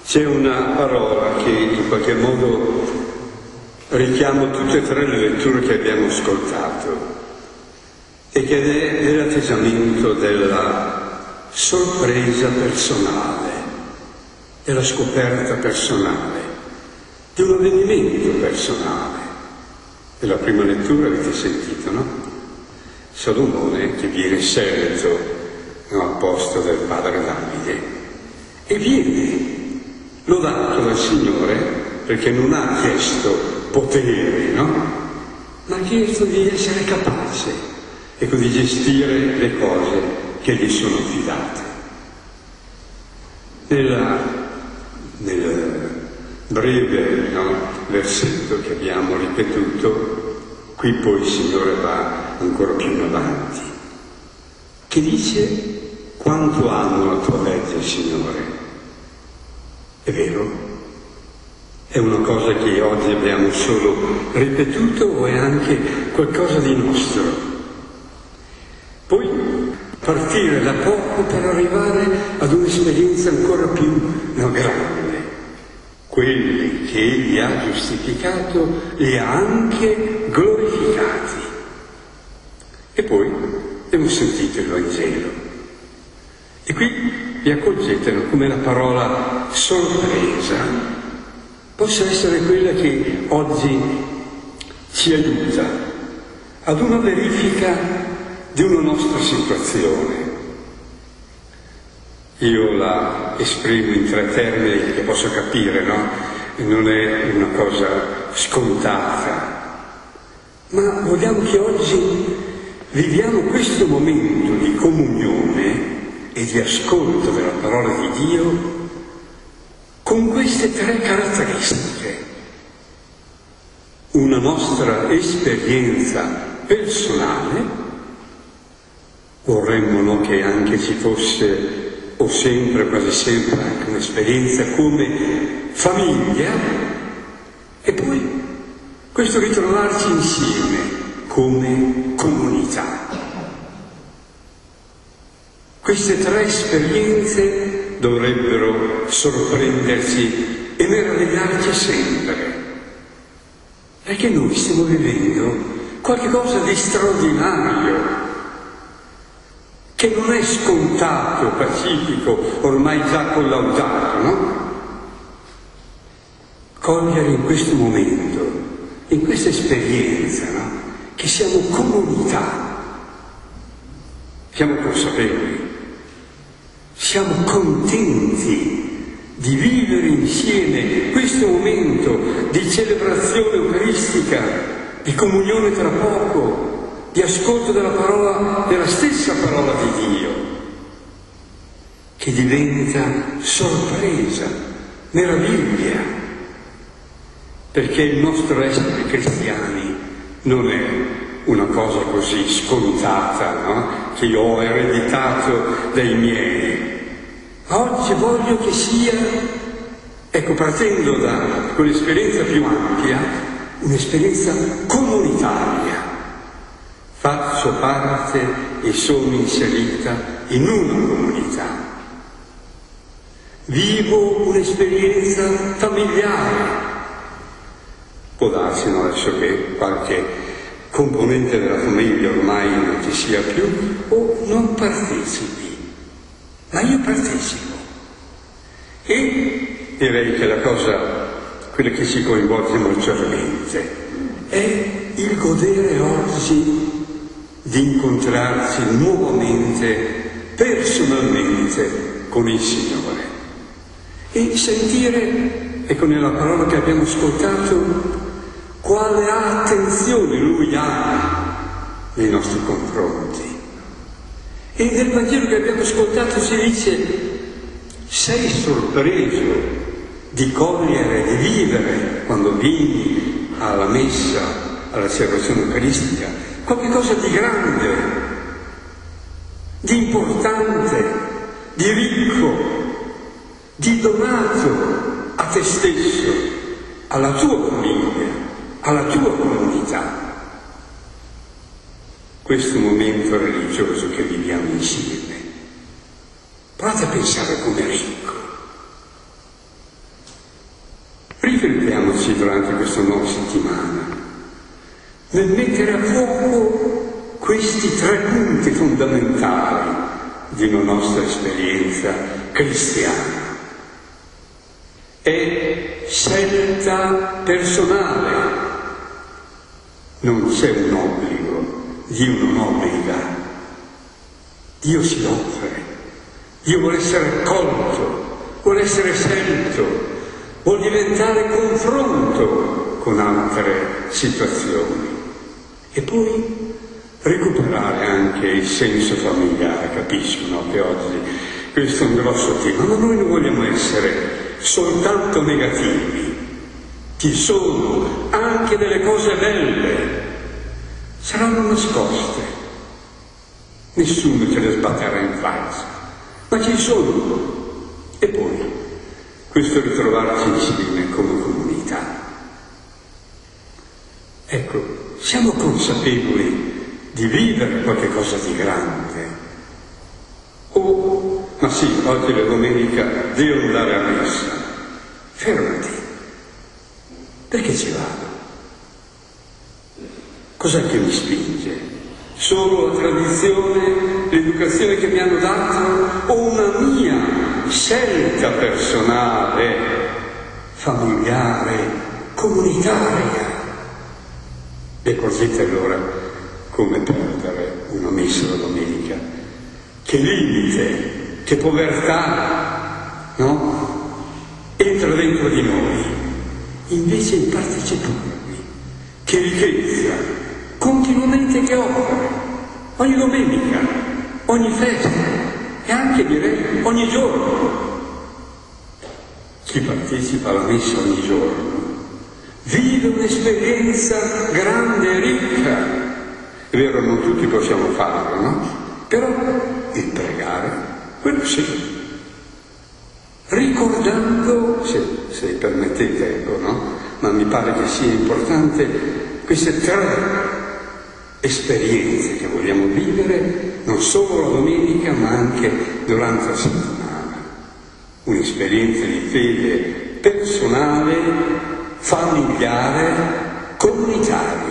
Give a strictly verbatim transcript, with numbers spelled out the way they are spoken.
C'è una parola che in qualche modo richiama tutte e tre le letture che abbiamo ascoltato e che è nell'atteggiamento della sorpresa personale, della scoperta personale, di un avvenimento personale. Nella prima lettura avete sentito, no? Salomone che viene scelto, no, al posto del padre Davide, e viene lodato dal Signore perché non ha chiesto potere, no? Ma ha chiesto di essere capace, ecco, di gestire le cose che gli sono affidate. Nella, nel breve, no, versetto che abbiamo ripetuto, qui poi il Signore va ancora più in avanti, che dice: quanto amo la tua legge, Signore. È vero? È una cosa che oggi abbiamo solo ripetuto o è anche qualcosa di nostro? Poi partire da poco per arrivare ad un'esperienza ancora più, no, grande. Quelli che Egli ha giustificato li ha anche glorificati. E poi abbiamo sentito il Vangelo. E qui vi accorgete come la parola sorpresa possa essere quella che oggi ci aiuta ad una verifica di una nostra situazione. Io la esprimo in tre termini che posso capire, no? Non è una cosa scontata, ma vogliamo che oggi viviamo questo momento di comunione e di ascolto della parola di Dio con queste tre caratteristiche. Una nostra esperienza personale, vorremmo, no, che anche ci fosse, o sempre, quasi sempre, anche un'esperienza come famiglia, e poi questo ritrovarci insieme come comunità. Queste tre esperienze dovrebbero sorprenderci e meravigliarci sempre, perché noi stiamo vivendo qualcosa di straordinario, che non è scontato, pacifico, ormai già collaudato, no? Cogliere in questo momento, in questa esperienza, no? Che siamo comunità, siamo consapevoli, siamo contenti di vivere insieme questo momento di celebrazione eucaristica, di comunione tra poco, di ascolto della parola, della stessa parola di Dio, che diventa sorpresa, meraviglia, perché il nostro essere cristiani non è una cosa così scontata, no? Che io ho ereditato dai miei. Oggi voglio che sia, ecco, partendo da quell'esperienza più ampia, un'esperienza comunitaria. Faccio parte e sono inserita in una comunità. Vivo un'esperienza familiare. Può darsi, no, adesso che qualche componente della famiglia ormai non ci sia più o non partecipi, ma io partecipo. E direi che la cosa, quella che ci coinvolge maggiormente, è il godere oggi di incontrarci nuovamente, personalmente, con il Signore e sentire, ecco, nella parola che abbiamo ascoltato, quale attenzione Lui ha nei nostri confronti. E nel Vangelo che abbiamo ascoltato si dice: sei sorpreso di cogliere, di vivere, quando vieni alla messa, alla celebrazione eucaristica, qualche cosa di grande, di importante, di ricco, di donato a te stesso, alla tua famiglia, alla tua comunità. Questo momento religioso che viviamo insieme, provate a pensare come ricco, Riflettiamoci durante questa nuova settimana nel mettere a fuoco questi tre punti fondamentali di una nostra esperienza cristiana. È scelta personale, non c'è un obbligo, Dio non obbliga, Dio si offre, Dio vuole essere accolto, vuole essere scelto, vuol diventare confronto con altre situazioni e poi recuperare anche il senso familiare. Capisco, no? Che oggi questo è un grosso tema, ma noi non vogliamo essere soltanto negativi. Ci sono anche delle cose belle, saranno nascoste, nessuno ce le sbatterà in faccia, ma ci sono. E poi questo ritrovarci insieme come comunità. Ecco, siamo consapevoli di vivere qualche cosa di grande. Oh, ma sì, oggi è domenica, devo andare a messa. Fermati. Perché ci vado? Cos'è che mi spinge? Solo la tradizione, l'educazione che mi hanno dato o una mia scelta personale, familiare, comunitaria? E così allora come perdere una messa la domenica? Che limite, che povertà, no? Entra dentro di noi. Invece il parteciparvi, che ricchezza, continuamente che offre, ogni domenica, ogni festa e anche direi ogni giorno. Chi partecipa alla messa ogni giorno vive un'esperienza grande e ricca. È vero, non tutti possiamo farlo, no? Però il pregare, quello sì. Ricordando, se, se permettete, ecco, no? Ma mi pare che sia importante queste tre esperienze che vogliamo vivere, non solo la domenica, ma anche durante la settimana. Un'esperienza di fede personale, familiare, comunitaria.